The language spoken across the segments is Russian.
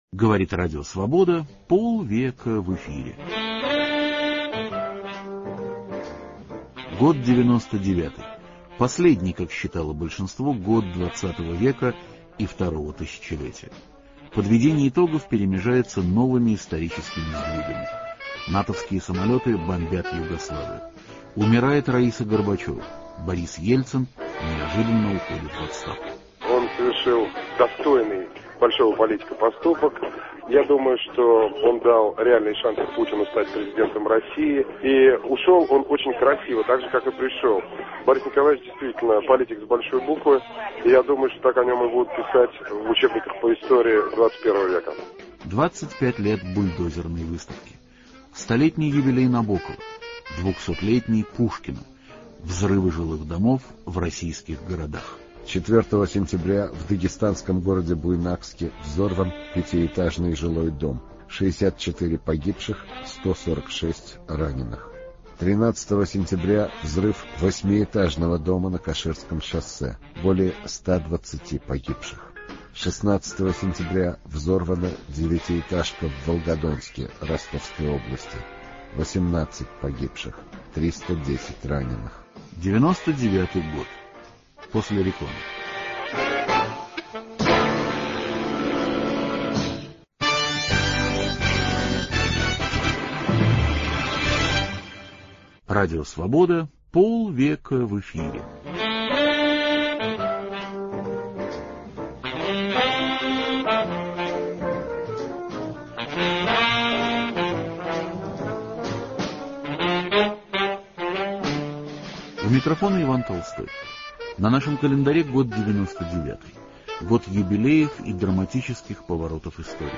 Говорит Радио Свобода, полвека в эфире. Год 99-й. Последний, как считало большинство, год 20 века и второго тысячелетия. Подведение итогов перемежается новыми историческими сдвигами. НАТОвские самолеты бомбят Югославию. Умирает Раиса Горбачева. Борис Ельцин неожиданно уходит в отставку. Он совершил достойный большого политика поступок. Я думаю, что он дал реальный шанс Путину стать президентом России. И ушел он очень красиво, так же, как и пришел. Борис Николаевич действительно политик с большой буквы. И я думаю, что так о нем и будут писать в учебниках по истории 21 века. 25 лет бульдозерной выставки. Столетний юбилей Набокова. 200-летний Пушкина. Взрывы жилых домов в российских городах. 4 сентября в дагестанском городе Буйнакске взорван пятиэтажный жилой дом. 64 погибших, 146 раненых. 13 сентября взрыв 8-этажного дома на Каширском шоссе. Более 120 погибших. 16 сентября взорвана 9-этажка в Волгодонске, Ростовской области. 18 погибших, 310 раненых. 99-й год. После рекламы. Радио Свобода, полвека в эфире. У микрофона Иван Толстой. На нашем календаре год 99-й. Год юбилеев и драматических поворотов истории.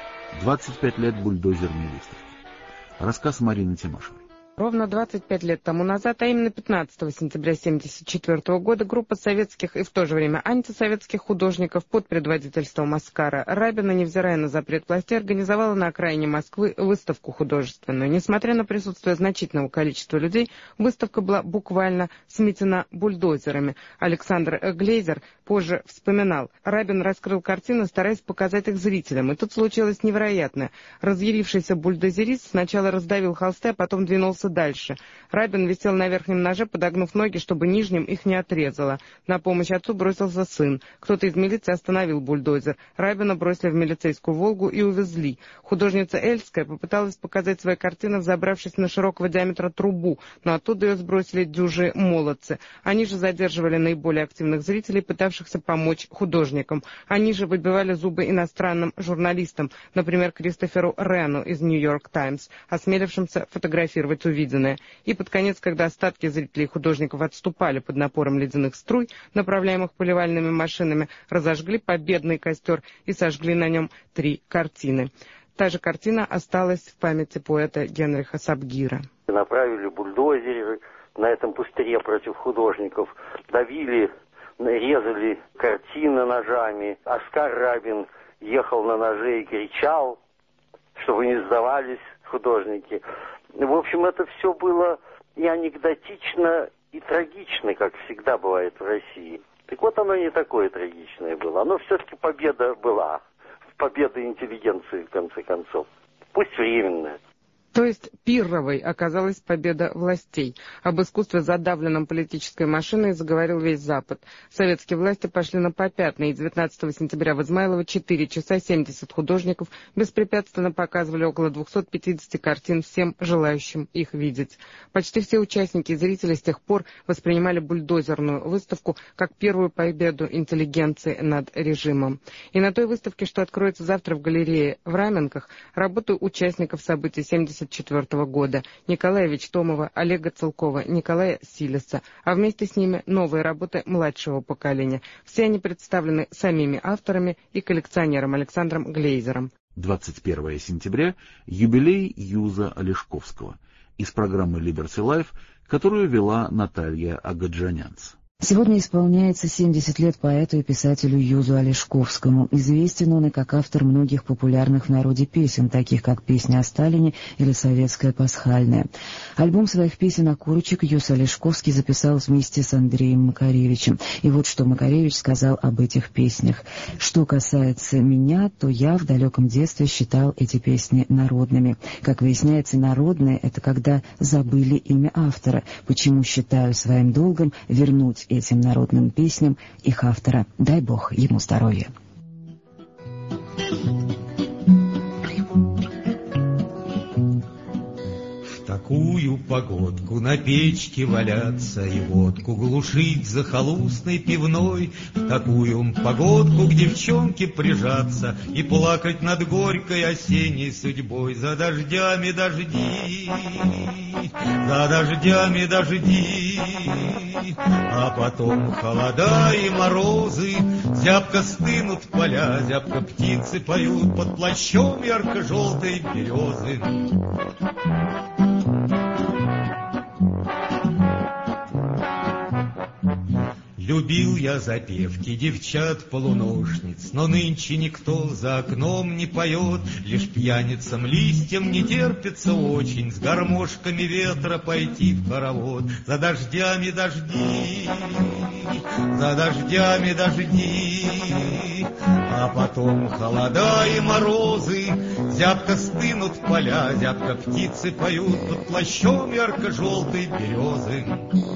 25 лет бульдозерной выставки. Рассказ Марины Тимашевой. Ровно 25 лет тому назад, а именно 15 сентября 1974 года, группа советских и в то же время антисоветских художников под предводительством Оскара Рабина, невзирая на запрет властей, организовала на окраине Москвы выставку художественную. Несмотря на присутствие значительного количества людей, выставка была буквально сметена бульдозерами. Александр Глейзер позже вспоминал: Рабин раскрыл картины, стараясь показать их зрителям. И тут случилось невероятное. Разъярившийся бульдозерист сначала раздавил холсты, а потом двинулся дальше. Рабин висел на верхнем ноже, подогнув ноги, чтобы нижним их не отрезало. На помощь отцу бросился сын. Кто-то из милиции остановил бульдозер. Рабина бросили в милицейскую «Волгу» и увезли. Художница Эльская попыталась показать свои картины, взобравшись на широкого диаметра трубу, но оттуда ее сбросили дюжи молодцы. Они же задерживали наиболее активных зрителей, пытавшихся помочь художникам. Они же выбивали зубы иностранным журналистам, например, Кристоферу Рену из «Нью-Йорк Таймс», осмелившимся фотографировать увиденное. И под конец, когда остатки зрителей и художников отступали под напором ледяных струй, направляемых поливальными машинами, разожгли победный костер и сожгли на нем 3 картины. Та же картина осталась в памяти поэта Генриха Сабгира. Направили бульдозеры на этом пустыре против художников, давили, резали картины ножами. Оскар Рабин ехал на ноже и кричал, чтобы не сдавались художники. В общем, это все было и анекдотично, и трагично, как всегда бывает в России. Так вот, оно не такое трагичное было. Оно все-таки победа была. Победа интеллигенции, в конце концов. Пусть временная. То есть пирровой оказалась победа властей. Об искусстве, задавленном политической машиной, заговорил весь Запад. Советские власти пошли на попятные, и 19 сентября в Измайлово 4 часа 70 художников беспрепятственно показывали около 250 картин всем желающим их видеть. Почти все участники и зрители с тех пор воспринимали бульдозерную выставку как первую победу интеллигенции над режимом. И на той выставке, что откроется завтра в галерее в Раменках, работы участников событий 1974 года: Николая Вечтомова, Олега Целкова, Николая Силиса, а вместе с ними новые работы младшего поколения. Все они представлены самими авторами и коллекционером Александром Глейзером. 21 сентября – юбилей Юза Олешковского из программы Liberty Life, которую вела Наталья Агаджанянц. Сегодня исполняется 70 лет поэту и писателю Юзу Олешковскому. Известен он и как автор многих популярных в народе песен, таких как «Песня о Сталине» или «Советская пасхальная». Альбом своих песен «Окурочек» Юз Олешковский записал вместе с Андреем Макаревичем. И вот что Макаревич сказал об этих песнях. «Что касается меня, то я в далеком детстве считал эти песни народными. Как выясняется, народные — это когда забыли имя автора. Почему считаю своим долгом вернуть этим народным песням их автора. Дай Бог ему здоровья». В такую погодку на печке валяться и водку глушить захолустной пивной, в такую погодку к девчонке прижаться и плакать над горькой осенней судьбой. За дождями дожди, за дождями дожди, а потом холода и морозы, зябко стынут поля, зябко птицы поют под плащом ярко-желтой березы. Любил я запевки девчат-полуношниц, но нынче никто за окном не поет, лишь пьяницам листьям не терпится очень с гармошками ветра пойти в хоровод. За дождями дожди, за дождями дожди, а потом холода и морозы, зябко стынут поля, зябко птицы поют под плащом ярко-желтой березы.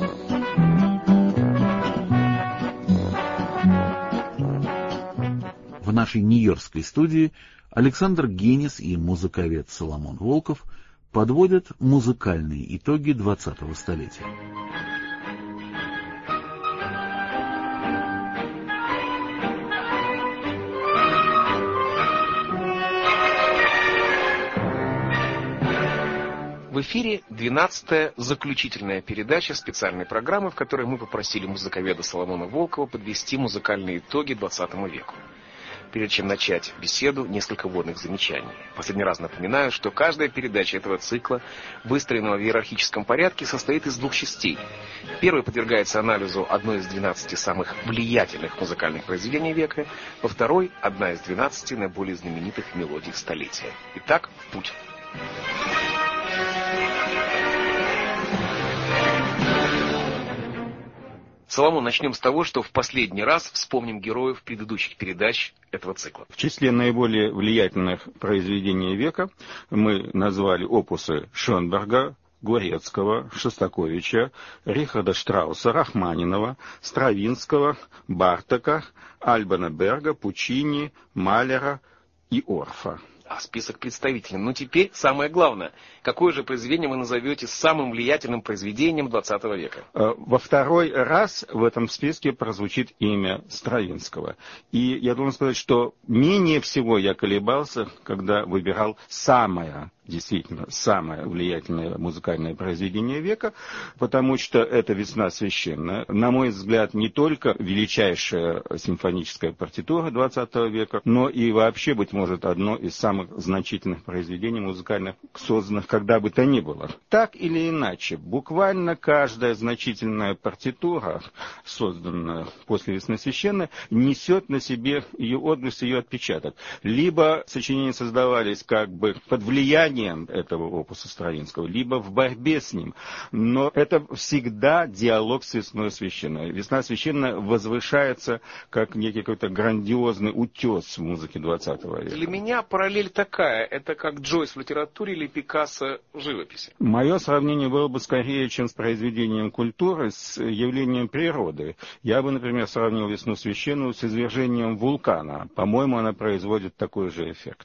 В нашей нью-йоркской студии Александр Генис и музыковед Соломон Волков подводят музыкальные итоги 20-го столетия. В эфире 12-я заключительная передача специальной программы, в которой мы попросили музыковеда Соломона Волкова подвести музыкальные итоги 20 веку. Прежде чем начать беседу, несколько вводных замечаний. Последний раз напоминаю, что каждая передача этого цикла, выстроенного в иерархическом порядке, состоит из двух частей. Первая подвергается анализу одной из 12 самых влиятельных музыкальных произведений века, во второй — одна из 12 наиболее знаменитых мелодий столетия. Итак, в путь. Соломон, начнем с того, что в последний раз вспомним героев предыдущих передач этого цикла. В числе наиболее влиятельных произведений века мы назвали опусы Шонберга, Горецкого, Шостаковича, Рихарда Штрауса, Рахманинова, Стравинского, Бартока, Альбана Берга, Пучини, Малера и Орфа. А список представителен. Но теперь самое главное. Какое же произведение вы назовете самым влиятельным произведением 20 века? Во второй раз в этом списке прозвучит имя Стравинского. И я должен сказать, что менее всего я колебался, когда выбирал действительно самое влиятельное музыкальное произведение века, потому что это «Весна священная». На мой взгляд, не только величайшая симфоническая партитура 20 века, но и вообще, быть может, одно из самых значительных произведений музыкальных, созданных когда бы то ни было. Так или иначе, буквально каждая значительная партитура, созданная после «Весны священной», несет на себе ее отблеск, ее отпечаток. Либо сочинения создавались как бы под влиянием этого опуса Стравинского, либо в борьбе с ним. Но это всегда диалог с «Весной священной». «Весна священная» возвышается как некий какой-то грандиозный утес в музыке 20 века. Для меня параллель такая. Это как Джойс в литературе или Пикассо в живописи. Мое сравнение было бы скорее, чем с произведением культуры, с явлением природы. Я бы, например, сравнил «Весну священную» с извержением вулкана. По-моему, она производит такой же эффект.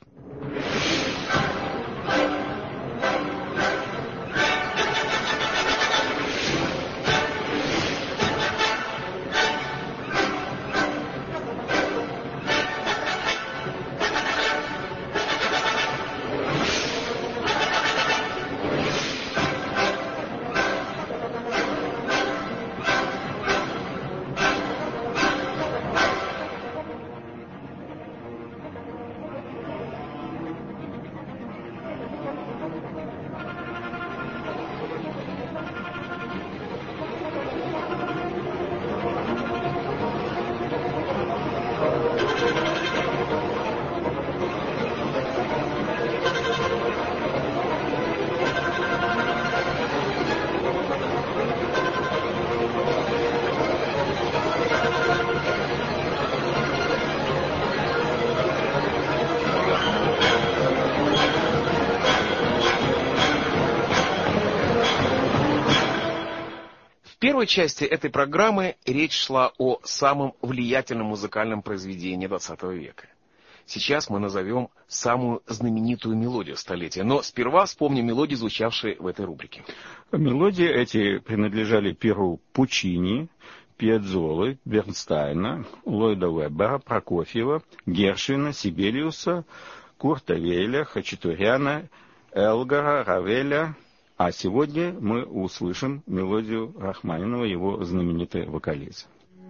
первой части этой программы речь шла о самом влиятельном музыкальном произведении XX века. Сейчас мы назовем самую знаменитую мелодию столетия, но сперва вспомним мелодии, звучавшие в этой рубрике. Мелодии эти принадлежали перу Пучини, Пиаццолы, Бернстайна, Ллойда Уэббера, Прокофьева, Гершвина, Сибелиуса, Курта Вейля, Хачатуряна, Элгара, Равеля. А сегодня мы услышим мелодию Рахманинова, его знаменитой вокализе.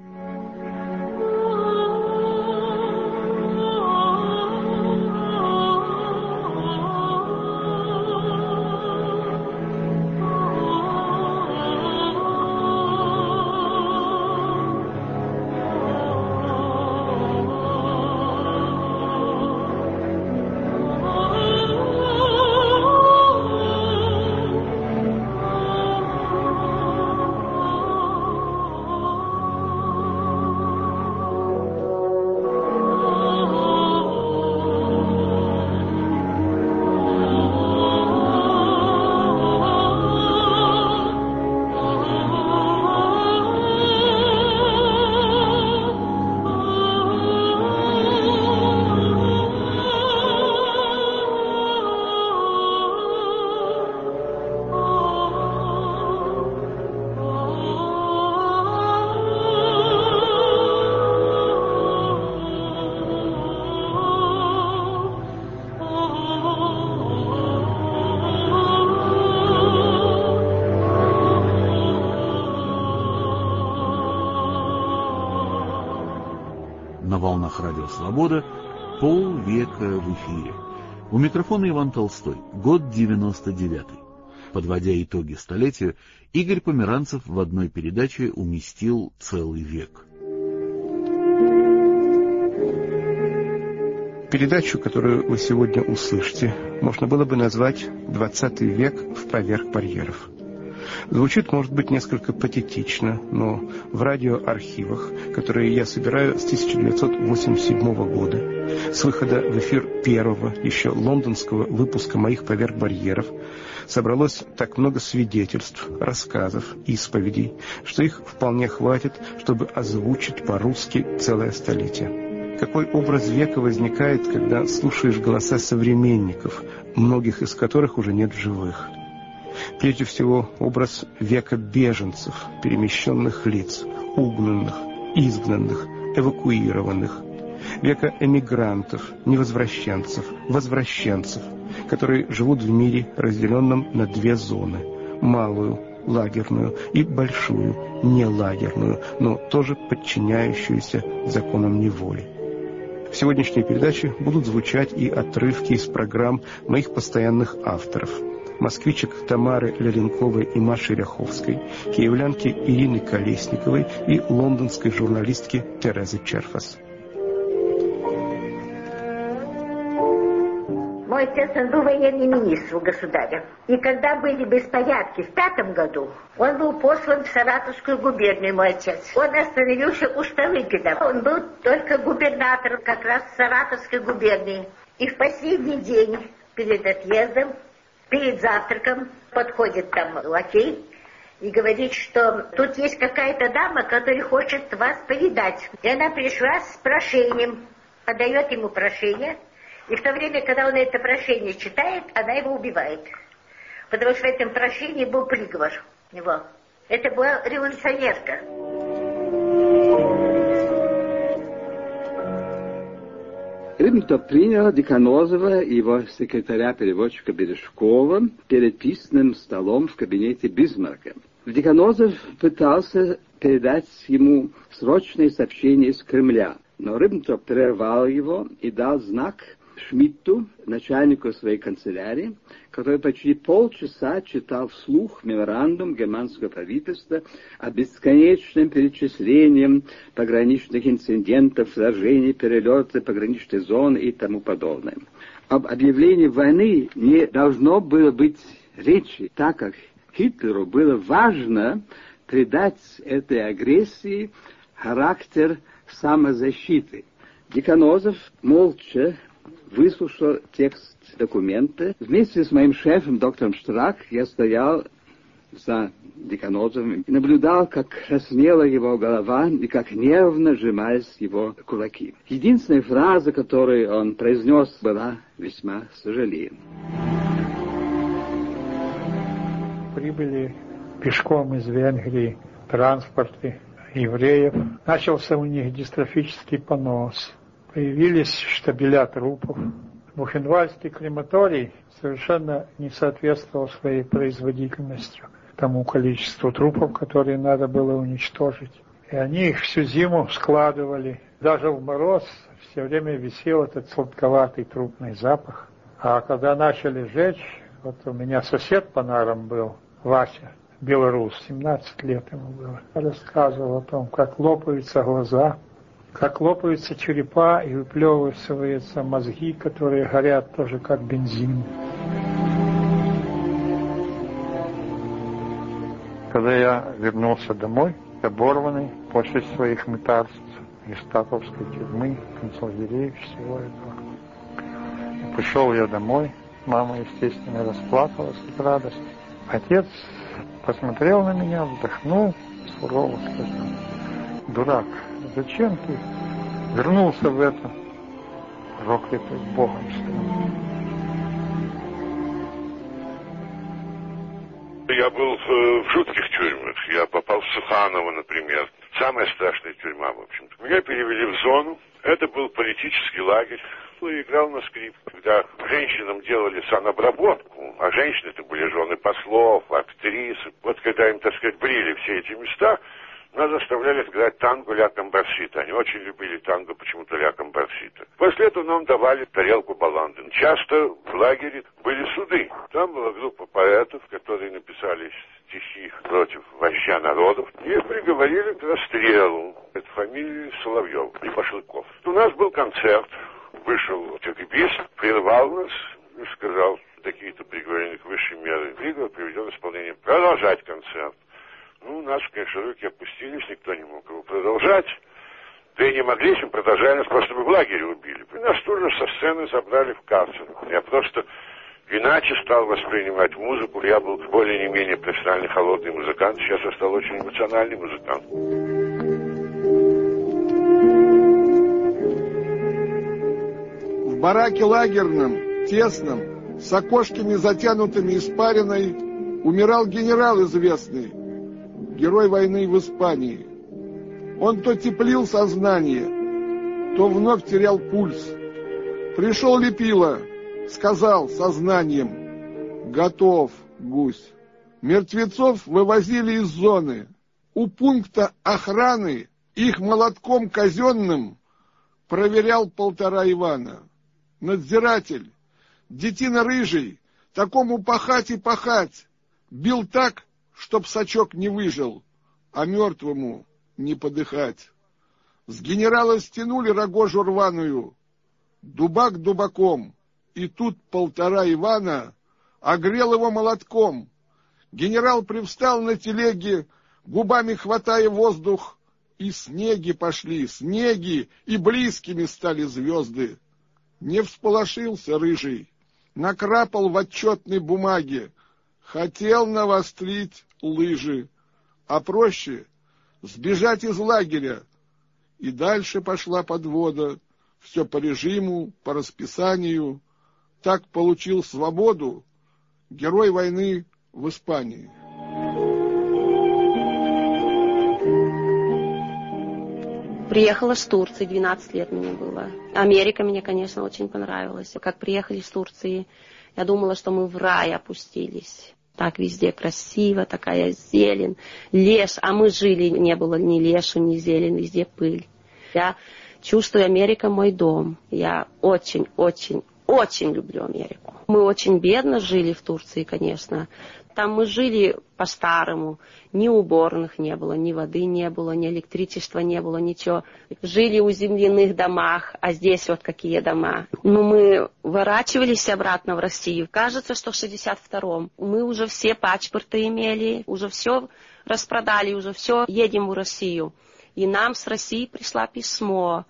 На волнах Радио Свобода полвека в эфире. У микрофона Иван Толстой. Год 99-й. Подводя итоги столетию, Игорь Померанцев в одной передаче уместил целый век. Передачу, которую вы сегодня услышите, можно было бы назвать «20 век в поверх барьеров». Звучит, может быть, несколько патетично, но в радиоархивах, которые я собираю с 1987 года, с выхода в эфир первого, еще лондонского выпуска моих «Поверх барьеров», собралось так много свидетельств, рассказов, исповедей, что их вполне хватит, чтобы озвучить по-русски целое столетие. Какой образ века возникает, когда слушаешь голоса современников, многих из которых уже нет в живых? Прежде всего, образ века беженцев, перемещенных лиц, угнанных, изгнанных, эвакуированных, века эмигрантов, невозвращенцев, возвращенцев, которые живут в мире, разделенном на две зоны – малую, лагерную, и большую, нелагерную, но тоже подчиняющуюся законам неволи. В сегодняшней передаче будут звучать и отрывки из программ моих постоянных авторов – москвичек Тамары Леленковой и Маши Ряховской, киевлянки Ирины Колесниковой и лондонской журналистки Терезы Черфас. Мой отец, он был военный министр у государя. И когда были беспорядки в 5 году, он был послан в Саратовскую губернию, мой отец. Он остановился у Шталыгина. Он был только губернатором как раз Саратовской губернии. И в последний день перед отъездом, перед завтраком, подходит там лакей и говорит, что тут есть какая-то дама, которая хочет вас повидать. И она пришла с прошением, подает ему прошение, и в то время, когда он это прошение читает, она его убивает. Потому что в этом прошении был приговор его. Это была революционерка. Риббентроп принял Деканозова и его секретаря-переводчика Бережкова перед письменным столом в кабинете Бисмарка. Деканозов пытался передать ему срочное сообщение из Кремля, но Риббентроп прервал его и дал знак Шмидту, начальнику своей канцелярии, который почти полчаса читал вслух меморандум германского правительства о бесконечном перечислении пограничных инцидентов, сражений, перелета пограничной зоны и тому подобное. Об объявлении войны не должно было быть речи, так как Гитлеру было важно придать этой агрессии характер самозащиты. Деканозов молча выслушал текст документа. Вместе с моим шефом, доктором Штрак, я стоял за Деканозовым и наблюдал, как краснела его голова и как нервно сжимались его кулаки. Единственная фраза, которую он произнес, была «весьма сожалеем». Прибыли пешком из Венгрии в транспорте евреев. Начался у них дистрофический понос. Появились штабеля трупов. Бухенвальдский крематорий совершенно не соответствовал своей производительностью тому количеству трупов, которые надо было уничтожить. И они их всю зиму складывали. Даже в мороз все время висел этот сладковатый трупный запах. А когда начали жечь, вот у меня сосед по нарам был, Вася, белорус, 17 лет ему было, рассказывал о том, как лопаются глаза, как лопаются черепа и выплевываются мозги, которые горят тоже как бензин. Когда я вернулся домой, оборванный после своих мытарств, гестаповской тюрьмы, концлагерей, всего этого. И пришел я домой, мама, естественно, расплакалась от радости. Отец посмотрел на меня, вздохнул, сурово сказал: «Дурак, зачем ты вернулся в это проклятое Богом страну?» Я был в жутких тюрьмах. Я попал в Суханово, например. Самая страшная тюрьма, в общем-то. Меня перевели в зону. Это был политический лагерь. Я играл на скрипке. Когда женщинам делали санобработку, а женщины это были жены послов, актрисы. Вот когда им, так сказать, брили все эти места, нас заставляли играть танго ля комбарсита. Они очень любили танго почему-то ля комбарсита. После этого нам давали тарелку баланды. Часто в лагере были суды. Там была группа поэтов, которые написали стихи против вождя народов. Их приговорили к расстрелу. Это фамилия Соловьев и Башлыков. У нас был концерт. Вышел КГБист, прервал нас и сказал: такие-то приговорены к высшей мере. Приговор приведен в исполнение. Продолжать концерт. Ну, наши, конечно, руки опустились, никто не мог его продолжать. Да и не могли, если мы продолжали, нас просто бы в лагере убили. И нас тоже со сцены забрали в карцер. Я просто иначе стал воспринимать музыку. Я был более не менее профессиональный холодный музыкант. Сейчас я стал очень эмоциональный музыкант. В бараке лагерном, тесном, с окошками затянутыми испариной, умирал генерал известный, герой войны в Испании. Он то теплил сознание, то вновь терял пульс. Пришел Лепила, сказал сознанием: готов, гусь. Мертвецов вывозили из зоны. У пункта охраны их молотком казенным проверял 1,5 Ивана. Надзиратель, детина рыжий, такому пахать и пахать, бил так, чтоб сачок не выжил, а мертвому не подыхать. С генерала стянули рогожу рваную, дубак дубаком, и тут 1,5 Ивана огрел его молотком. Генерал привстал на телеге, губами хватая воздух, и снеги пошли, снеги, и близкими стали звезды. Не всполошился рыжий, накрапал в отчетной бумаге, хотел навострить лыжи, а проще сбежать из лагеря. И дальше пошла подвода, все по режиму, по расписанию. Так получил свободу герой войны в Испании. Приехала с Турции, 12 лет мне было. Америка мне, конечно, очень понравилась. Как приехали с Турции, я думала, что мы в рай опустились. Так везде красиво, такая зелень, лес. А мы жили, не было ни лесу, ни зелени, везде пыль. Я чувствую, Америка мой дом. Я очень люблю Америку. Мы очень бедно жили в Турции, конечно. Там мы жили по-старому. Ни уборных не было, ни воды не было, ни электричества не было, ничего. Жили в земляных домах, а здесь вот какие дома. Ну, мы ворачивались обратно в Россию. Кажется, что в 62-м. Мы уже все паспорты имели, уже все распродали, уже все, едем в Россию. И нам с России пришло письмо.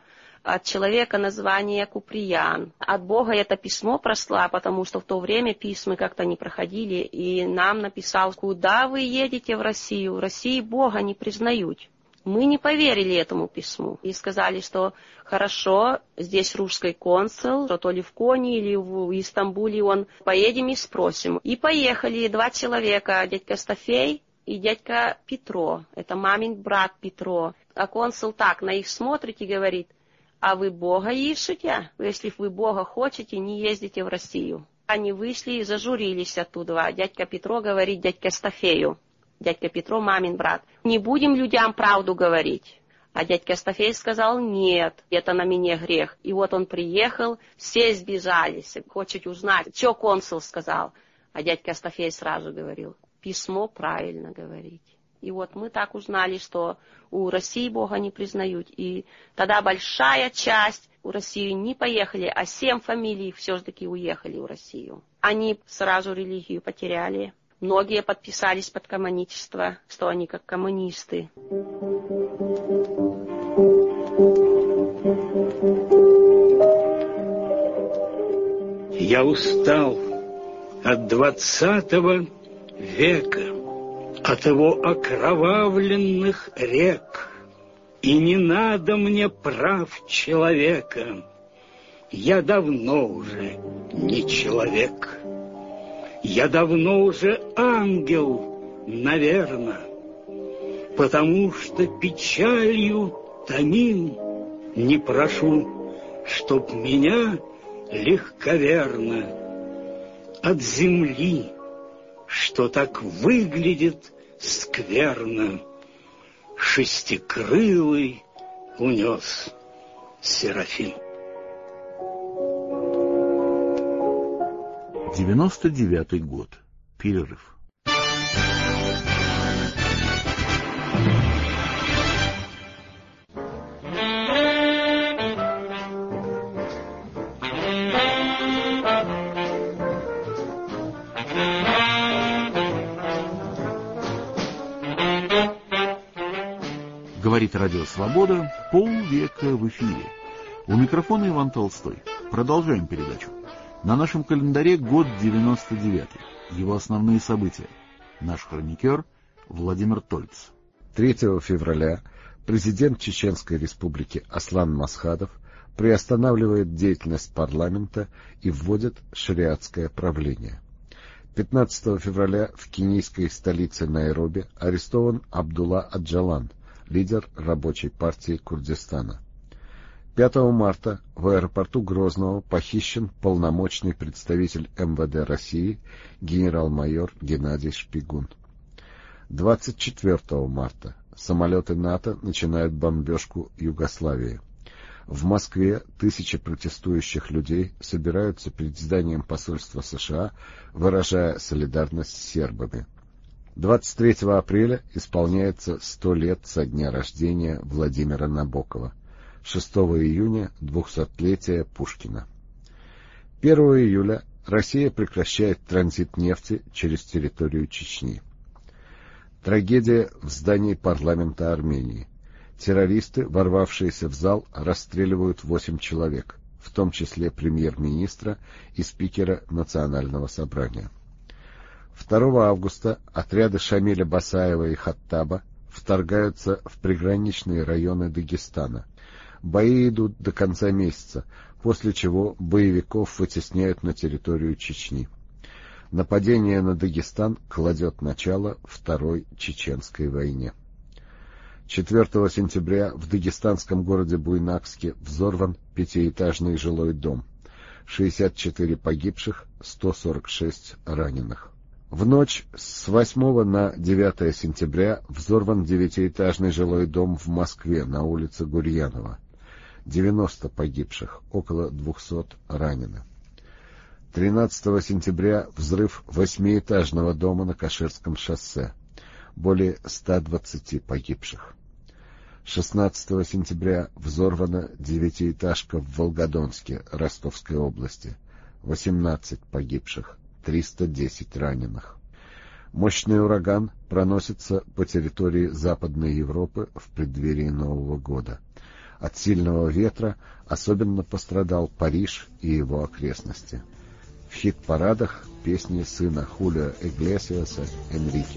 от человека название Куприян. От Бога это письмо просло, потому что в то время письма как-то не проходили, и нам написал: куда вы едете в Россию? В России Бога не признают. Мы не поверили этому письму и сказали, что хорошо, здесь русский консул, то ли в Коне или в Истамбуле он, поедем и спросим. И поехали 2 человека, дядька Стафей и дядька Петро, это мамин брат Петро. А консул так на их смотрит и говорит: а вы Бога ищете? Если вы Бога хотите, не ездите в Россию. Они вышли и зажурились оттуда. А дядька Петро говорит дядьке Стафею: дядька Петро, мамин брат, не будем людям правду говорить. А дядька Стафей сказал: нет, это на мне грех. И вот он приехал, все сбежались, хочет узнать, что консул сказал. А дядька Стафей сразу говорил: письмо правильно говорить. И вот мы так узнали, что у России Бога не признают. И тогда большая часть у России не поехали, а 7 фамилий все-таки уехали в Россию. Они сразу религию потеряли. Многие подписались под коммуничество, что они как коммунисты. Я устал от 20 века, от его окровавленных рек, и не надо мне прав человека. Я давно уже не человек. Я давно уже ангел, наверно, потому что печалью томим. Не прошу, чтоб меня легковерно от земли, что так выглядит скверно, шестикрылый унес Серафим. 99-й год. Перерыв. Говорит Радио Свобода, полвека в эфире. У микрофона Иван Толстой. Продолжаем передачу. На нашем календаре год 99-й. Его основные события. Наш хроникер Владимир Тольц. 3 февраля президент Чеченской республики Аслан Масхадов приостанавливает деятельность парламента и вводит шариатское правление. 15 февраля в кенийской столице Найроби арестован Абдулла Аджалан, лидер рабочей партии Курдистана. 5 марта в аэропорту Грозного похищен полномочный представитель МВД России генерал-майор Геннадий Шпигун. 24 марта самолеты НАТО начинают бомбежку Югославии. В Москве тысячи протестующих людей собираются перед зданием посольства США, выражая солидарность с сербами. 23 апреля исполняется 100 лет со дня рождения Владимира Набокова. 6 июня 200-летие Пушкина. 1 июля Россия прекращает транзит нефти через территорию Чечни. Трагедия в здании парламента Армении. Террористы, ворвавшиеся в зал, расстреливают 8 человек, в том числе премьер-министра и спикера Национального собрания. 2 августа отряды Шамиля Басаева и Хаттаба вторгаются в приграничные районы Дагестана. Бои идут до конца месяца, после чего боевиков вытесняют на территорию Чечни. Нападение на Дагестан кладет начало Второй Чеченской войне. 4 сентября в дагестанском городе Буйнакске взорван 5-этажный жилой дом. 64 погибших, 146 раненых. В ночь с 8 на 9 сентября взорван 9-этажный жилой дом в Москве на улице Гурьянова. 90 погибших, около 200 ранены. 13 сентября взрыв 8-этажного дома на Каширском шоссе. Более 120 погибших. 16 сентября взорвана 9-этажка в Волгодонске, Ростовской области. 18 погибших, 310 раненых. Мощный ураган проносится по территории Западной Европы в преддверии Нового года. От сильного ветра особенно пострадал Париж и его окрестности. В хит-парадах песни сына Хулио Иглесиаса «Энрике».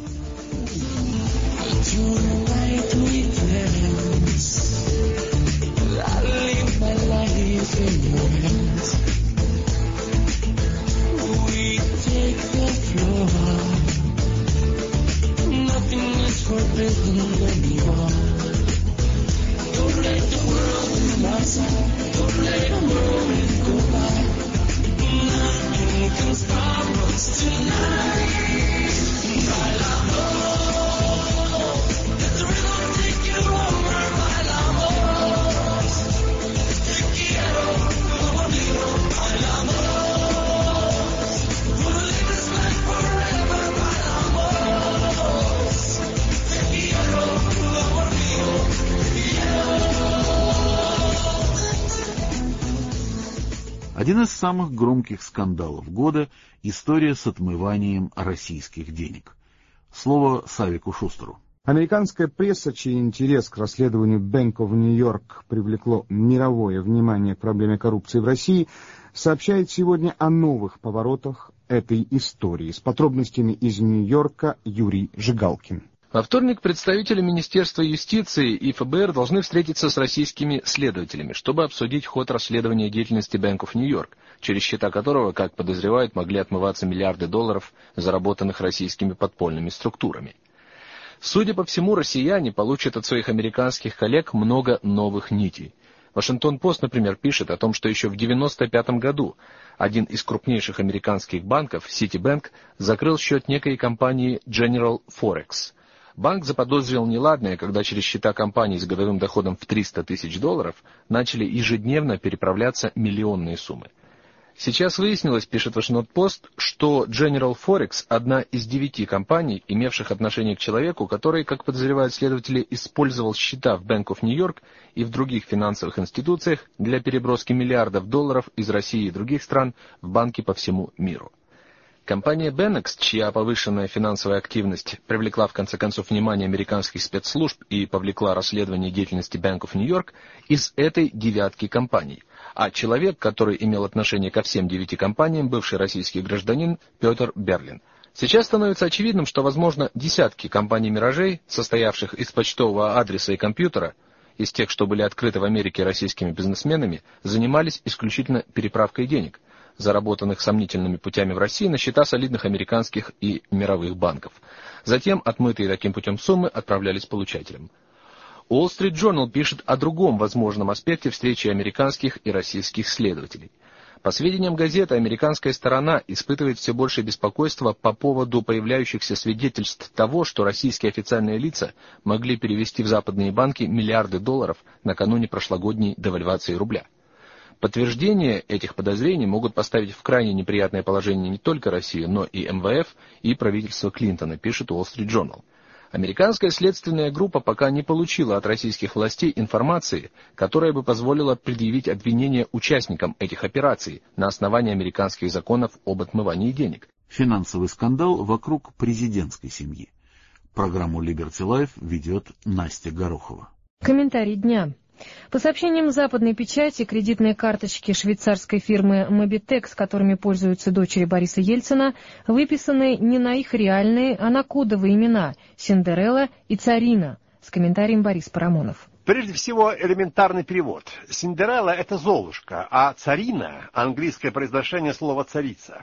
Один из самых громких скандалов года – история с отмыванием российских денег. Слово Савику Шустеру. Американская пресса, чей интерес к расследованию Bank of New York привлекло мировое внимание к проблеме коррупции в России, сообщает сегодня о новых поворотах этой истории. С подробностями из Нью-Йорка Юрий Жигалкин. Во вторник представители Министерства юстиции и ФБР должны встретиться с российскими следователями, чтобы обсудить ход расследования деятельности Bank of New York, через счета которого, как подозревают, могли отмываться миллиарды долларов, заработанных российскими подпольными структурами. Судя по всему, россияне получат от своих американских коллег много новых нитей. Вашингтон-Пост, например, пишет о том, что еще в 1995 году один из крупнейших американских банков, Citibank, закрыл счет некой компании General Forex. Банк заподозрил неладное, когда через счета компаний с годовым доходом в $300 тысяч начали ежедневно переправляться миллионные суммы. Сейчас выяснилось, пишет Вашингтон-Пост, что General Forex – одна из 9 компаний, имевших отношение к человеку, который, как подозревают следователи, использовал счета в Bank of New York и в других финансовых институциях для переброски миллиардов долларов из России и других стран в банки по всему миру. Компания Benex, чья повышенная финансовая активность привлекла в конце концов внимание американских спецслужб и повлекла расследование деятельности Bank of New York, из этой 9 компаний. А человек, который имел отношение ко всем 9 компаниям, бывший российский гражданин Петр Берлин. Сейчас становится очевидным, что, возможно, десятки компаний-миражей, состоявших из почтового адреса и компьютера, из тех, что были открыты в Америке российскими бизнесменами, занимались исключительно переправкой денег, заработанных сомнительными путями в России, на счета солидных американских и мировых банков. Затем отмытые таким путем суммы отправлялись получателям. Wall Street Journal пишет о другом возможном аспекте встречи американских и российских следователей. По сведениям газеты, американская сторона испытывает все большее беспокойство по поводу появляющихся свидетельств того, что российские официальные лица могли перевести в западные банки миллиарды долларов накануне прошлогодней девальвации рубля. Подтверждение этих подозрений могут поставить в крайне неприятное положение не только Россию, но и МВФ и правительство Клинтона, пишет Wall Street Journal. Американская следственная группа пока не получила от российских властей информации, которая бы позволила предъявить обвинения участникам этих операций на основании американских законов об отмывании денег. Финансовый скандал вокруг президентской семьи. Программу Liberty Life ведет Настя Горохова. Комментарий дня. По сообщениям западной печати, кредитные карточки швейцарской фирмы Mobitex, которыми пользуются дочери Бориса Ельцина, выписаны не на их реальные, а на кодовые имена Синдерелла и Царина. С комментарием Борис Парамонов. Прежде всего, элементарный перевод. Синдерелла – это Золушка, а Царина – английское произношение слова «царица».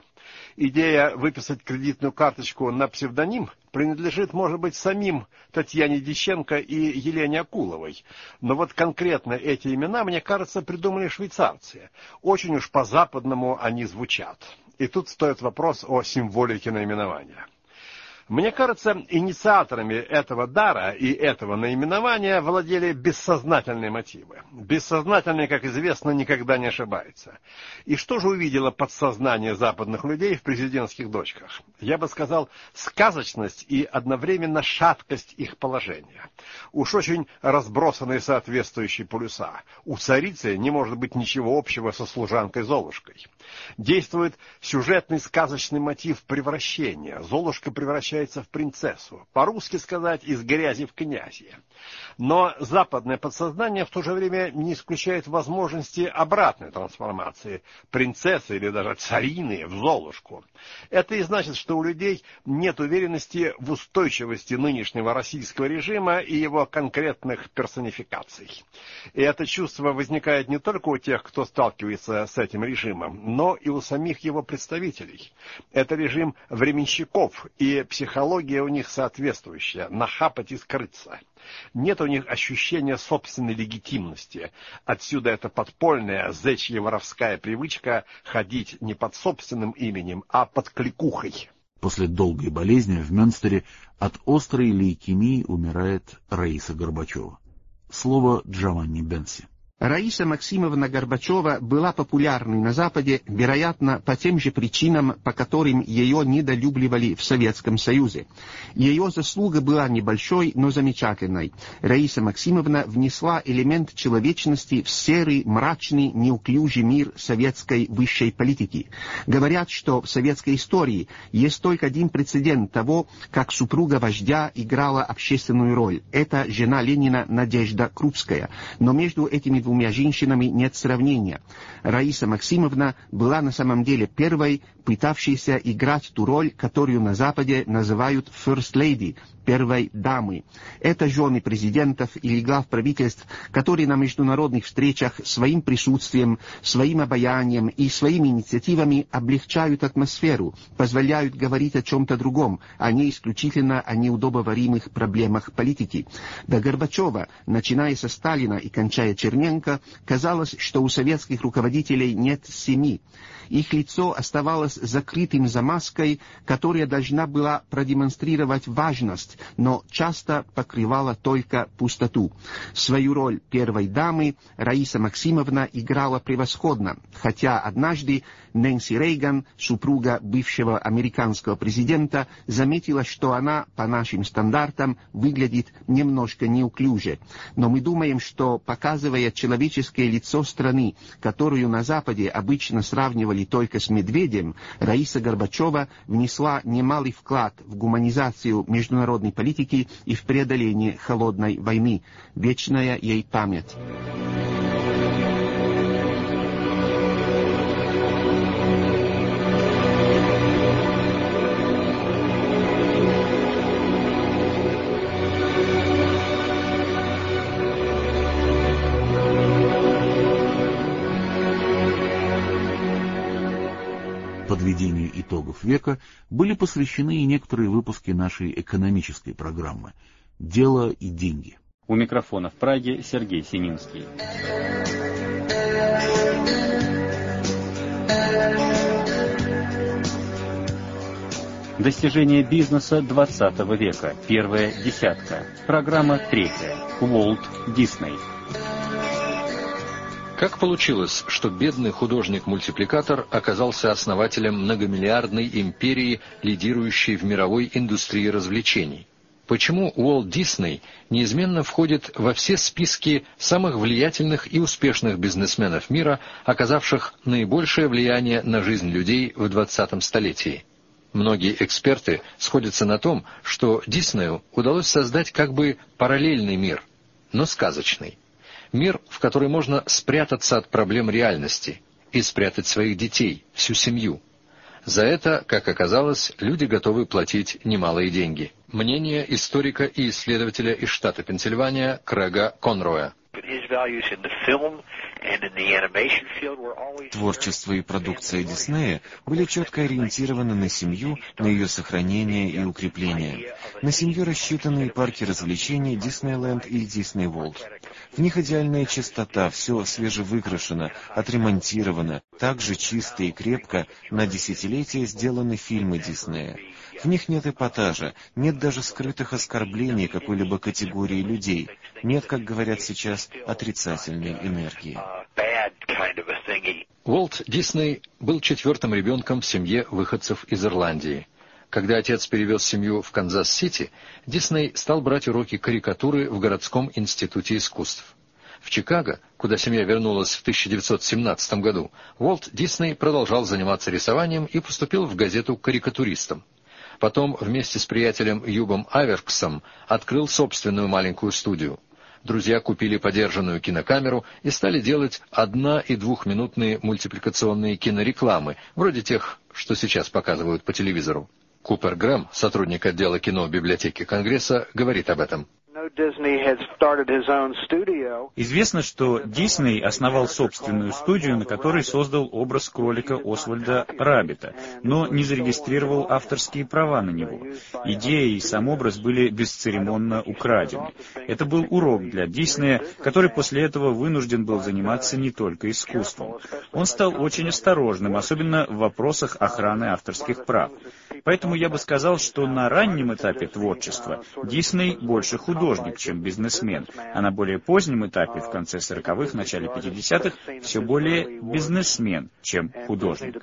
Идея выписать кредитную карточку на псевдоним принадлежит, может быть, самим Татьяне Дьяченко и Елене Акуловой. Но вот конкретно эти имена, мне кажется, придумали швейцарцы. Очень уж по-западному они звучат. И тут стоит вопрос о символике наименования. Мне кажется, инициаторами этого дара и этого наименования владели бессознательные мотивы. Бессознательные, как известно, никогда не ошибается. И что же увидело подсознание западных людей в президентских дочках? Я бы сказал, сказочность и одновременно шаткость их положения. Уж очень разбросаны соответствующие полюса. У царицы не может быть ничего общего со служанкой Золушкой. Действует сюжетный сказочный мотив превращения. Золушка превращается в принцессу. По-русски сказать, из грязи в князи. Но западное подсознание в то же время не исключает возможности обратной трансформации принцессы или даже царины в Золушку. Это и значит, что у людей нет уверенности в устойчивости нынешнего российского режима и его конкретных персонификаций. И это чувство возникает не только у тех, кто сталкивается с этим режимом, но и у самих его представителей. Это режим временщиков, и психология у них соответствующая – нахапать и скрыться. Нет у них ощущения собственной легитимности. Отсюда эта подпольная зечья воровская привычка ходить не под собственным именем, а под кликухой. После долгой болезни в Мюнстере от острой лейкемии умирает Раиса Горбачева. Слово Джованни Бенси. Раиса Максимовна Горбачева была популярной на Западе, вероятно, по тем же причинам, по которым ее недолюбливали в Советском Союзе. Ее заслуга была небольшой, но замечательной. Раиса Максимовна внесла элемент человечности в серый, мрачный, неуклюжий мир советской высшей политики. Говорят, что в советской истории есть только один прецедент того, как супруга вождя играла общественную роль. Это жена Ленина Надежда Крупская. Но между этими двумя женщинами нет сравнения. Раиса Максимовна была на самом деле первой, пытавшейся играть ту роль, которую на Западе называют «first lady», первой дамы. Это жены президентов или глав правительств, которые на международных встречах своим присутствием, своим обаянием и своими инициативами облегчают атмосферу, позволяют говорить о чем-то другом, а не исключительно о неудобоваримых проблемах политики. До Горбачева, начиная со Сталина и кончая Черненко, казалось, что у советских руководителей нет семьи. Их лицо оставалось закрытым за маской, которая должна была продемонстрировать важность, но часто покрывала только пустоту. Свою роль первой дамы Раиса Максимовна играла превосходно, хотя однажды Нэнси Рейган, супруга бывшего американского президента, заметила, что она, по нашим стандартам, выглядит немножко неуклюже. Но мы думаем, что, показывая человеческое лицо страны, которую на Западе обычно сравнивали только с медведем, Раиса Горбачева внесла немалый вклад в гуманизацию международной политики и в преодоление холодной войны. Вечная ей память. Подведению итогов века были посвящены и некоторые выпуски нашей экономической программы «Дело и деньги». У микрофона в Праге Сергей Сининский. Достижения бизнеса 20 века. Первая десятка. Программа 3. Уолт Дисней. Как получилось, что бедный художник-мультипликатор оказался основателем многомиллиардной империи, лидирующей в мировой индустрии развлечений? Почему Уолт Дисней неизменно входит во все списки самых влиятельных и успешных бизнесменов мира, оказавших наибольшее влияние на жизнь людей в 20-м столетии? Многие эксперты сходятся на том, что Диснею удалось создать как бы параллельный мир, но сказочный. Мир, в который можно спрятаться от проблем реальности и спрятать своих детей, всю семью. За это, как оказалось, люди готовы платить немалые деньги. Мнение историка и исследователя из штата Пенсильвания Крэга Конроя. Творчество и продукция Диснея были четко ориентированы на семью, на ее сохранение и укрепление. На семью рассчитаны и парки развлечений Диснейленд и Дисней Ворлд. В них идеальная чистота, все свежевыкрашено, отремонтировано. Также чисто и крепко на десятилетия сделаны фильмы Диснея. В них нет эпатажа, нет даже скрытых оскорблений какой-либо категории людей. Нет, как говорят сейчас, отрицательной энергии. Уолт Дисней был четвертым ребенком в семье выходцев из Ирландии. Когда отец перевез семью в Канзас-Сити, Дисней стал брать уроки карикатуры в городском институте искусств. В Чикаго, куда семья вернулась в 1917 году, Уолт Дисней продолжал заниматься рисованием и поступил в газету карикатуристом. Потом вместе с приятелем Юбом Аверксом открыл собственную маленькую студию. Друзья купили подержанную кинокамеру и стали делать 1- и 2-минутные мультипликационные кинорекламы, вроде тех, что сейчас показывают по телевизору. Купер Грэм, сотрудник отдела кино библиотеки Конгресса, говорит об этом. Известно, что Дисней основал собственную студию, на которой создал образ кролика Освальда Раббита, но не зарегистрировал авторские права на него. Идея и сам образ были бесцеремонно украдены. Это был урок для Диснея, который после этого вынужден был заниматься не только искусством. Он стал очень осторожным, особенно в вопросах охраны авторских прав. Поэтому я бы сказал, что на раннем этапе творчества Дисней больше художник, чем бизнесмен, а на более позднем этапе, в конце 40-х, начале 50-х, все более бизнесмен, чем художник.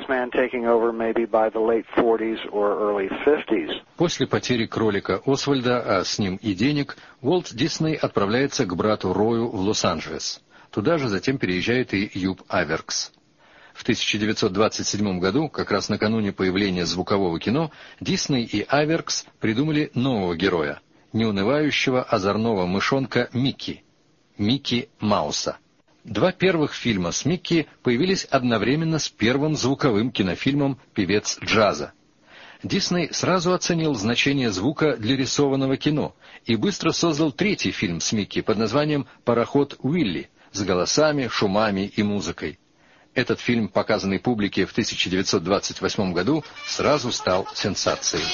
После потери кролика Освальда, а с ним и денег, Уолт Дисней отправляется к брату Рою в Лос-Анджелес. Туда же затем переезжает и Юб Аверкс. В 1927 году, как раз накануне появления звукового кино, Дисней и Аверкс придумали нового героя, неунывающего озорного мышонка Микки Мауса. 2 первых фильма с Микки появились одновременно с первым звуковым кинофильмом «Певец джаза». Дисней сразу оценил значение звука для рисованного кино и быстро создал 3-й фильм с Микки под названием «Пароход Уилли» с голосами, шумами и музыкой. Этот фильм, показанный публике в 1928 году, сразу стал сенсацией.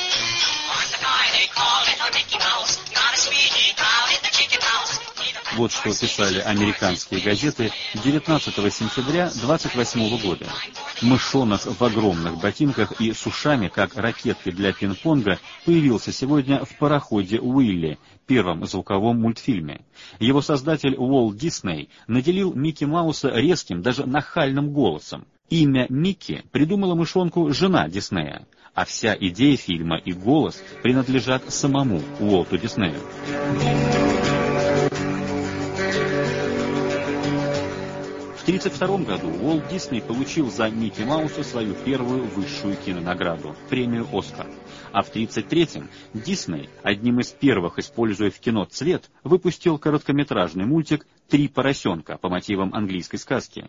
Вот что писали американские газеты 19 сентября 1928 года. Мышонок в огромных ботинках и с ушами, как ракетки для пинг-понга, появился сегодня в «Пароходе Уилли», первом звуковом мультфильме. Его создатель Уолт Дисней наделил Микки Мауса резким, даже нахальным голосом. Имя Микки придумала мышонку жена Диснея, а вся идея фильма и голос принадлежат самому Уолту Диснею. В 1932 году Уолт Дисней получил за Микки Мауса свою первую высшую кинонаграду – премию «Оскар». А в 1933-м Дисней, одним из первых, используя в кино цвет, выпустил короткометражный мультик «Три поросенка» по мотивам английской сказки.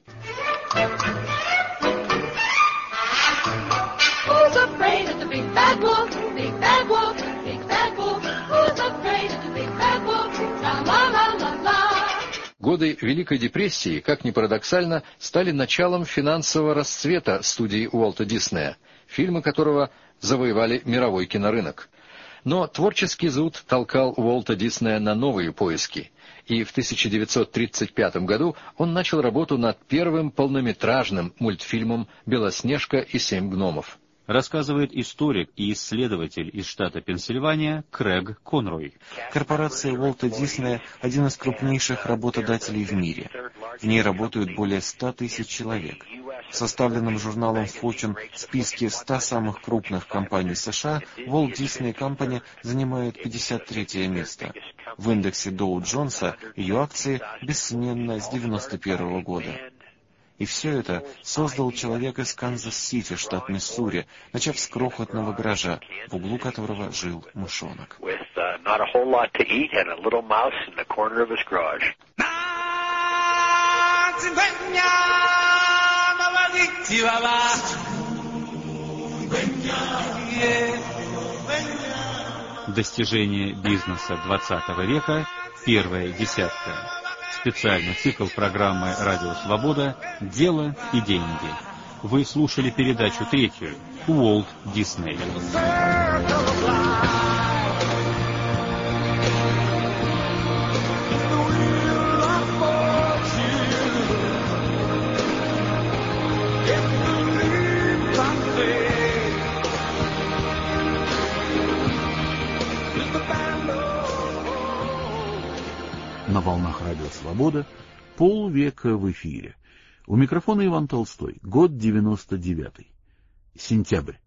Годы Великой депрессии, как ни парадоксально, стали началом финансового расцвета студии Уолта Диснея, фильмы которого завоевали мировой кинорынок. Но творческий зуд толкал Уолта Диснея на новые поиски, и в 1935 году он начал работу над первым полнометражным мультфильмом «Белоснежка и 7 гномов». Рассказывает историк и исследователь из штата Пенсильвания Крэг Конрой. Корпорация Уолта Диснея – один из крупнейших работодателей в мире. В ней работают более 100 тысяч человек. В составленном журналом Fortune списке 100 самых крупных компаний США Walt Disney Company занимает 53-е место. В индексе Доу Джонса ее акции бессменно с 1991 года. И все это создал человек из Канзас-Сити, штат Миссури, начав с крохотного гаража, в углу которого жил мышонок. Достижения бизнеса 20 века. Первая десятка. Специальный цикл программы «Радио Свобода. Дело и деньги». Вы слушали передачу 3-ю «Уолт Дисней». На волнах Радио Свобода полвека в эфире. У микрофона Иван Толстой. Год 99. Сентябрь.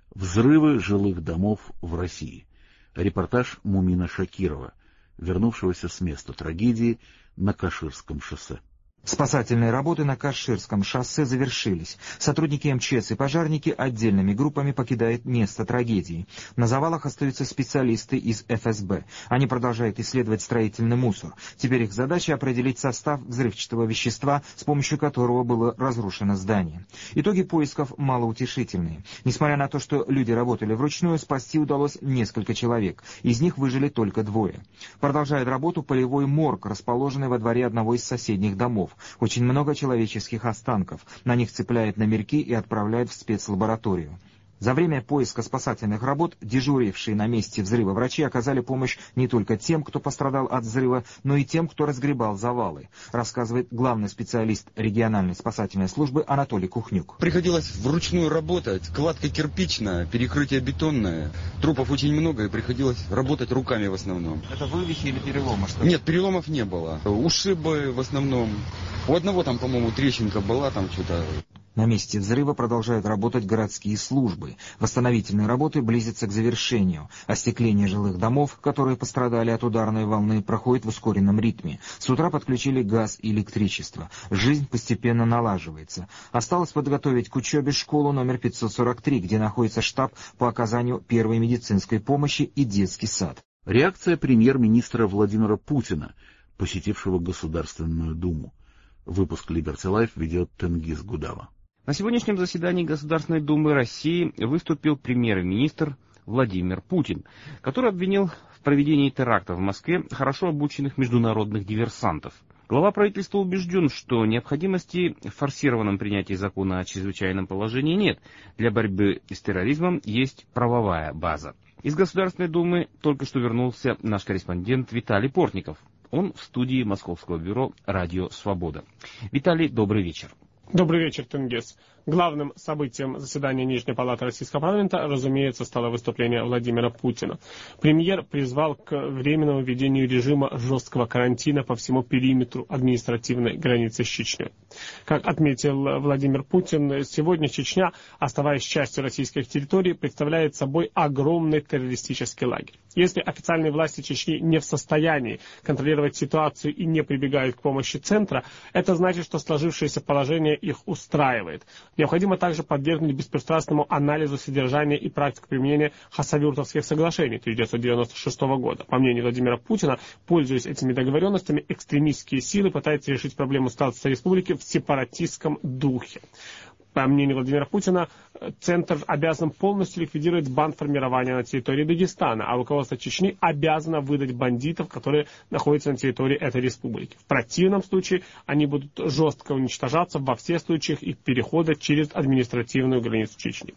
Взрывы жилых домов в России. Репортаж Мумина Шакирова, вернувшегося с места трагедии на Каширском шоссе. Спасательные работы на Каширском шоссе завершились. Сотрудники МЧС и пожарники отдельными группами покидают место трагедии. На завалах остаются специалисты из ФСБ. Они продолжают исследовать строительный мусор. Теперь их задача определить состав взрывчатого вещества, с помощью которого было разрушено здание. Итоги поисков малоутешительные. Несмотря на то, что люди работали вручную, спасти удалось несколько человек. Из них выжили только 2. Продолжает работу полевой морг, расположенный во дворе одного из соседних домов. Очень много человеческих останков. На них цепляют номерки и отправляют в спецлабораторию. За время поиска спасательных работ дежурившие на месте взрыва врачи оказали помощь не только тем, кто пострадал от взрыва, но и тем, кто разгребал завалы, рассказывает главный специалист региональной спасательной службы Анатолий Кухнюк. Приходилось вручную работать, кладка кирпичная, перекрытие бетонное, трупов очень много и приходилось работать руками в основном. Это вывихи или переломы? Нет, переломов не было. Ушибы в основном. У одного там, по-моему, трещинка была, там что-то... На месте взрыва продолжают работать городские службы. Восстановительные работы близятся к завершению. Остекление жилых домов, которые пострадали от ударной волны, проходит в ускоренном ритме. С утра подключили газ и электричество. Жизнь постепенно налаживается. Осталось подготовить к учебе школу номер 543, где находится штаб по оказанию первой медицинской помощи и детский сад. Реакция премьер-министра Владимира Путина, посетившего Государственную Думу. Выпуск Liberty Life ведет Тенгиз Гудава. На сегодняшнем заседании Государственной Думы России выступил премьер-министр Владимир Путин, который обвинил в проведении теракта в Москве хорошо обученных международных диверсантов. Глава правительства убежден, что необходимости в форсированном принятии закона о чрезвычайном положении нет. Для борьбы с терроризмом есть правовая база. Из Государственной Думы только что вернулся наш корреспондент Виталий Портников. Он в студии Московского бюро «Радио Свобода». Виталий, добрый вечер. Добрый вечер, Тенгиз. Главным событием заседания Нижней палаты Российского парламента, разумеется, стало выступление Владимира Путина. Премьер призвал к временному введению режима жесткого карантина по всему периметру административной границы с Чечней. Как отметил Владимир Путин, сегодня Чечня, оставаясь частью российских территорий, представляет собой огромный террористический лагерь. Если официальные власти Чечни не в состоянии контролировать ситуацию и не прибегают к помощи центра, это значит, что сложившееся положение их устраивает. Необходимо также подвергнуть беспристрастному анализу содержания и практик применения Хасавюртовских соглашений 1996 года. По мнению Владимира Путина, пользуясь этими договоренностями, экстремистские силы пытаются решить проблему статуса республики в сепаратистском духе. По мнению Владимира Путина, Центр обязан полностью ликвидировать бандформирование на территории Дагестана, а руководство Чечни обязано выдать бандитов, которые находятся на территории этой республики. В противном случае они будут жестко уничтожаться во всех случаях их перехода через административную границу Чечни.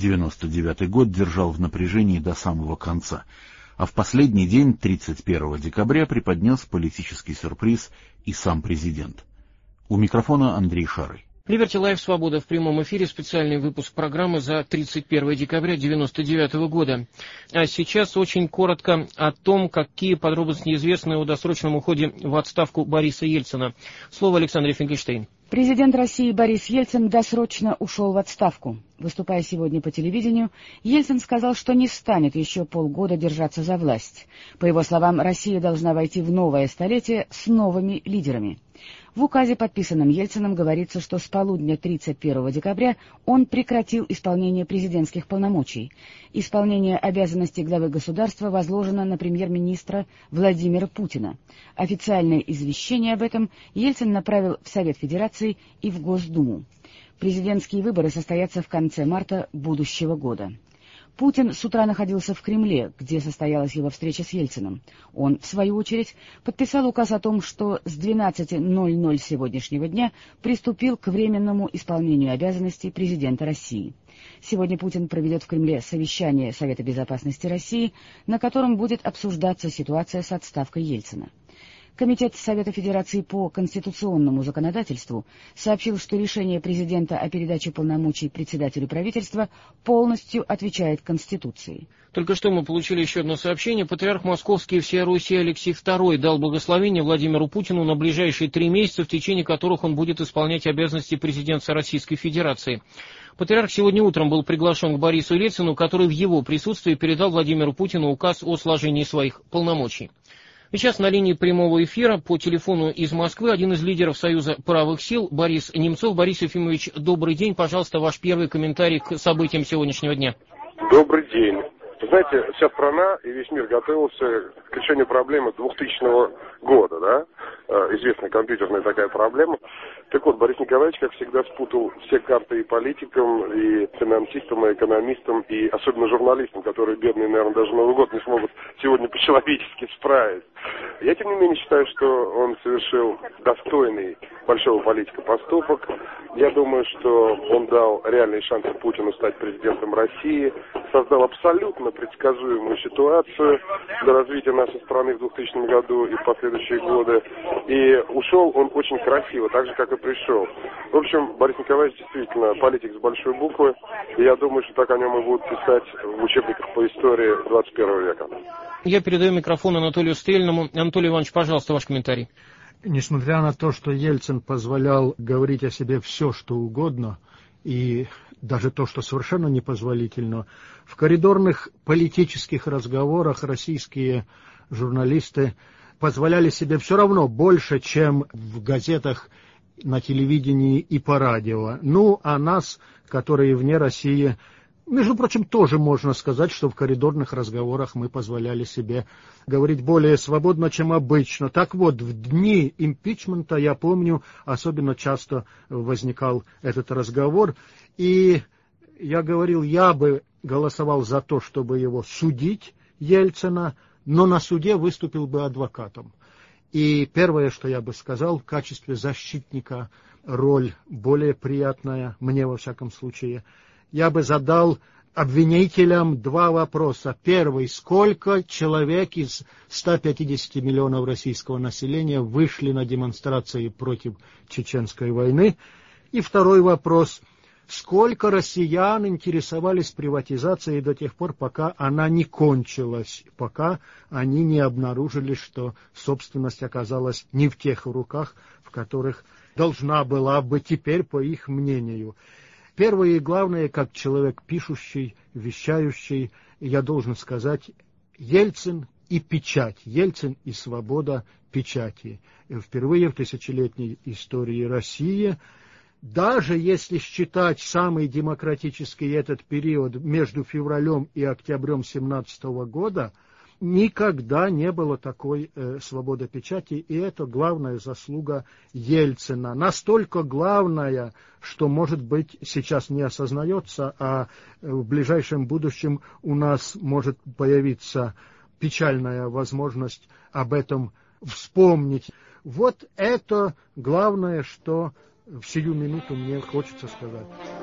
99-й год держал в напряжении до самого конца, а в последний день, 31 декабря, преподнес политический сюрприз и сам президент. У микрофона Андрей Шарый. Liberty Life Свобода в прямом эфире, специальный выпуск программы за 31 декабря 1999 года. А сейчас очень коротко о том, какие подробности известны о досрочном уходе в отставку Бориса Ельцина. Слово Александре Финкельштейн. Президент России Борис Ельцин досрочно ушел в отставку. Выступая сегодня по телевидению, Ельцин сказал, что не станет еще полгода держаться за власть. По его словам, Россия должна войти в новое столетие с новыми лидерами. В указе, подписанном Ельциным, говорится, что с полудня 31 декабря он прекратил исполнение президентских полномочий. Исполнение обязанностей главы государства возложено на премьер-министра Владимира Путина. Официальное извещение об этом Ельцин направил в Совет Федерации и в Госдуму. Президентские выборы состоятся в конце марта будущего года. Путин с утра находился в Кремле, где состоялась его встреча с Ельциным. Он, в свою очередь, подписал указ о том, что с 12:00 сегодняшнего дня приступил к временному исполнению обязанностей президента России. Сегодня Путин проведет в Кремле совещание Совета Безопасности России, на котором будет обсуждаться ситуация с отставкой Ельцина. Комитет Совета Федерации по конституционному законодательству сообщил, что решение президента о передаче полномочий председателю правительства полностью отвечает Конституции. Только что мы получили еще одно сообщение. Патриарх Московский и всея Руси Алексей II дал благословение Владимиру Путину на ближайшие 3 месяца, в течение которых он будет исполнять обязанности президента Российской Федерации. Патриарх сегодня утром был приглашен к Борису Ельцину, который в его присутствии передал Владимиру Путину указ о сложении своих полномочий. Сейчас на линии прямого эфира по телефону из Москвы один из лидеров Союза правых сил Борис Немцов. Борис Ефимович, добрый день. Пожалуйста, ваш первый комментарий к событиям сегодняшнего дня. Добрый день. Знаете, вся страна и весь мир готовился к решению проблемы 2000 года, да? Известная компьютерная такая проблема. Так вот, Борис Николаевич, как всегда, спутал все карты и политикам, и финансистам, и экономистам, и особенно журналистам, которые, бедные, наверное, даже Новый год не смогут сегодня по-человечески справить. Я, тем не менее, считаю, что он совершил достойный большого политика поступок. Я думаю, что он дал реальные шансы Путину стать президентом России, создал абсолютно предсказуемую ситуацию для развития нашей страны в 2000 году и в последующие годы. И ушел он очень красиво, так же, как и пришел. В общем, Борис Николаевич действительно политик с большой буквы, и я думаю, что так о нем и будут писать в учебниках по истории 21 века. Я передаю микрофон Анатолию Стрельному. Анатолий Иванович, пожалуйста, ваш комментарий. Несмотря на то, что Ельцин позволял говорить о себе все, что угодно, и даже то, что совершенно непозволительно, в коридорных политических разговорах российские журналисты позволяли себе все равно больше, чем в газетах, на телевидении и по радио. Ну, а нас, которые вне России, между прочим, тоже можно сказать, что в коридорных разговорах мы позволяли себе говорить более свободно, чем обычно. Так вот, в дни импичмента, я помню, особенно часто возникал этот разговор, и я говорил, я бы голосовал за то, чтобы его судить, Ельцина, но на суде выступил бы адвокатом. И первое, что я бы сказал, в качестве защитника роль более приятная, мне во всяком случае, я бы задал обвинителям 2 вопроса. Первый, сколько человек из 150 миллионов российского населения вышли на демонстрации против Чеченской войны? И второй вопрос, сколько россиян интересовались приватизацией до тех пор, пока она не кончилась, пока они не обнаружили, что собственность оказалась не в тех руках, в которых должна была бы теперь, по их мнению. Первое и главное, как человек пишущий, вещающий, я должен сказать, Ельцин и печать, Ельцин и свобода печати. Впервые в тысячелетней истории России, даже если считать самый демократический этот период между февралем и октябрем 1917 года, никогда не было такой свободы печати, и это главная заслуга Ельцина. Настолько главная, что, может быть, сейчас не осознается, а в ближайшем будущем у нас может появиться печальная возможность об этом вспомнить. Вот это главное, что в сию минуту мне хочется сказать.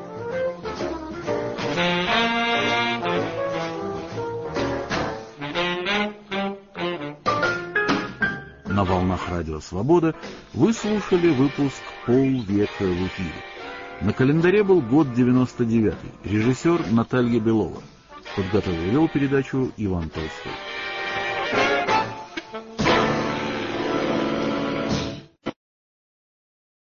На волнах Радио Свобода вы слушали выпуск «Полвека в эфире». На календаре был год 99-й. Режиссер Наталья Белова. Подготовил и вел передачу Иван Толстой.